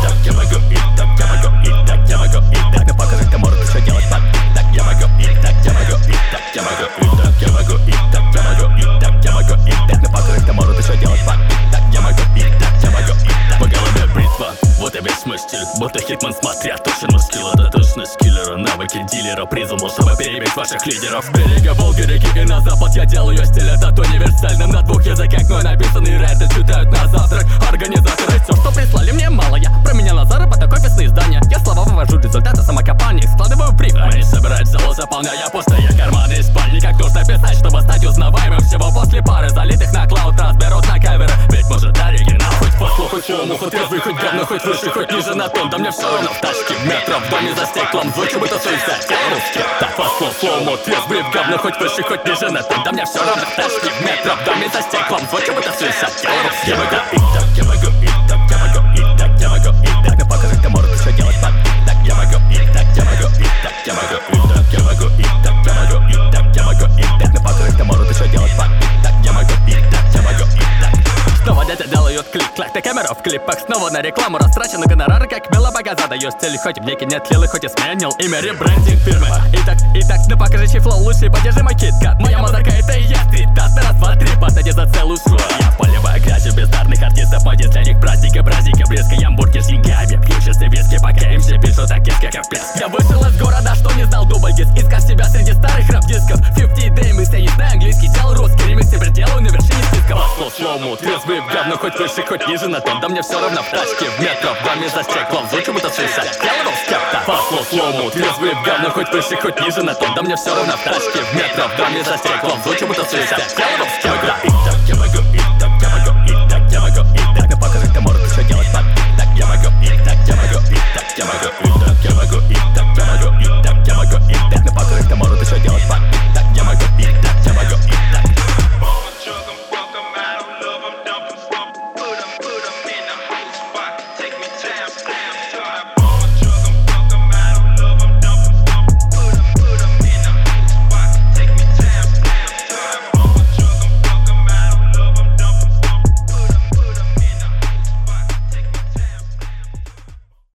так, я могу и так, я могу и так, я могу и так. Ну покажи ты морду, что делать под и так, я могу и так, я могу и так, я могу и так, я могу и так, я могу и так, я могу и так. Ну покажи ты морду, что делать под и так, я могу и так, я могу и так. По голове бритва, вот и весь мой стиль. Будто Хитман, смотря точно скилл. Это точность киллера, навыки дилера. Придумал, чтобы перебить ваших лидеров. С берега Волги, реки и на запад я делаю стиль этот универсальным на двух языках. Но написанный рэп читают на завтрак организаторы. Все, что прислали мне, мало. Я променял на заработок офисные издания. Я слова вывожу, результаты самокопания. Их складываю в бриф. Они собирают село, заполняя пустые карманы спальни. Как нужно писать, чтобы стать узнаваемым. Всего после пары залитых на клауд разберут на каверы. Ведь может оригинал. Хоть фасло, хоть фому, хоть трезвый, хоть говно, хоть выше, хоть ниже на тон. Да мне все равно в тачке, в метро, в доме за стеклом. Звучу бы то суицид, я русский. Так фасло, фому, трезвый, в говно, хоть выше, хоть ниже на тон. Да мне все равно в тачке, в метро, в доме за стеклом. Звучу бы то суицид, я русский. Я могу и так, я могу и так, я могу и так, я могу и так. Ну покажи ты морду, что делать под и так, я могу и так, я могу и так, я могу и так, я могу и так, я могу и так, я могу и так. Ну покажи ты морду, что делать под и так, я могу и так, я могу и так. Снова дети делают клик-клак на камеру в клипах. Снова на рекламу растрачены гонорары, как мило бога. Задаю стиль, хоть в веке нет лилы, хоть и сменил имя, ребрендинг фирмы. Итак, ну покажи чей флоу лучший, поддержи мой кит-кат. Моя музыка это и я, стрит-таст, раз, два, три, посади за целую свою. Я полевая грязью бездарных артистов, мой для них праздника, близко, ямбурги с деньгами. Пью чистый виски, пока им все пишут таких, как пес. Я вышел из города, что не знал дубльгиз. Искал себя среди старых рэп-дисков. 50 Day, мы все не знаю английский, делал русский ремикс, теперь делаю на вершине списков. Посло слому, трезвый, в говно, хоть выше, хоть ниже на тон. Да мне все равно в тачке, в метро, в доме за стеклом. Звучу будто суицид, я ловил скепта. Посло слому, трезвый, в говно, хоть выше, хоть ниже на тон. Да мне все равно в тачке, в метро, в доме за стеклом. Звучу будто суицид, я ловил скепта. И так, я могу